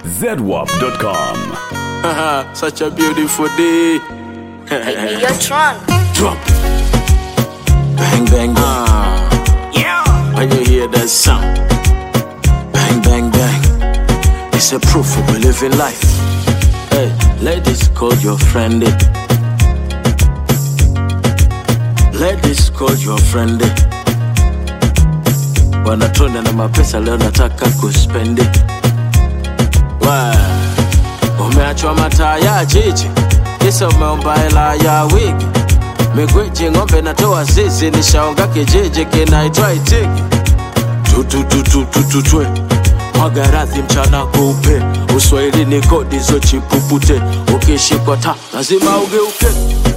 ZWAP.com. Such a beautiful day. Hey, you're Tron. Drop. Bang, bang, bang. Yeah. When you hear that sound, bang, bang, bang. It's a proof of we living life. Hey, ladies, call your friend. Ladies, call your friend. Wanatona na mapesa leo nataka kuspendi. Umeachwa mataa ya jiji, kisa umeomba hela ya wigi. Migweji ng'ombe natoa zizi, nishaonga kijiji kinaitwa Itigi. Tutwe Mwagarathi mchana kupe, Uswahili ni kodi zo chipupute. Ukishikwa ta lazima ugeuke.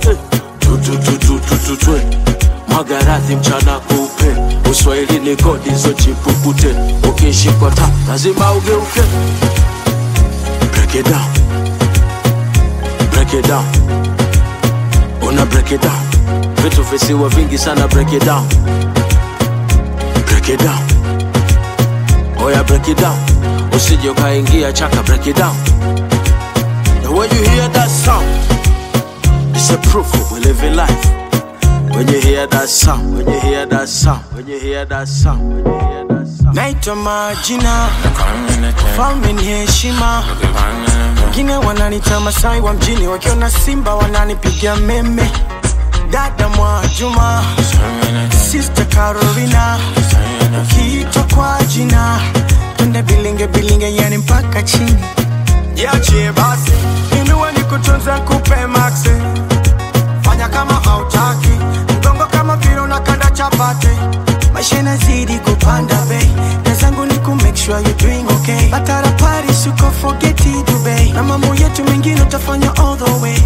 Tutwe Mwagarathi mchana kupe, Uswahili ni kodi zo chipupute. Ukishikwa ta lazima ugeuke. Break it down, break it down. Una break it down. Vitu visiwa vingi sana, break it down. Break it down. Oya break it down. Usije ukaingia chaka, break it down. And when you hear that sound, it's a proof of we living life. When you hear that sound, when you hear that sound, when you hear that sound, when you hear that sound. Naitwa majina, falme ni heshima. Wengine wananita Masai wa mjini, wakiona Simba wananipigia meme. Dada Mwajuma, Sister Carolina, ukiitwa kwa jina twende bilinge yani mpaka chini. Yache basi, inuwa nikutunza kupe maxe. Fanya kama hautaki, mgongo kama vile unakanda chapati. Maisha yanazidi kupanda bei, nazangu ni ku make sure you're doing okay. Batara Paris uko forget it Dubai, na mambo yetu mengine utafanya all the way.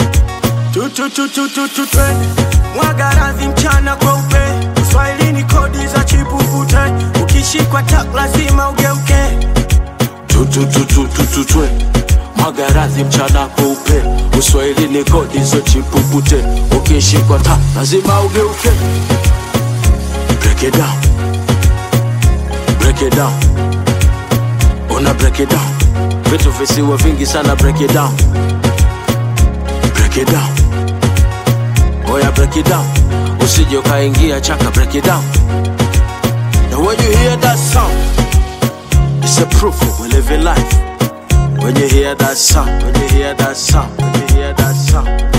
Twende Mwagarathi mchana kweupe, Uswahili ni kodi za chipupute. Ukishikwa tak lazima ugeuke. Twende Mwagarathi mchana kweupe, Uswahili ni kodi za chipupute. Ukishikwa tak lazima ugeuke. Break it down, break it down. Una break it down. Vitu visiwa vingi sana, break it down. Break it down. Oya break it down. Usije ukaingia chaka, break it down. And when you hear that sound, it's a proof of we living life. When you hear that sound, when you hear that sound, when you hear that sound.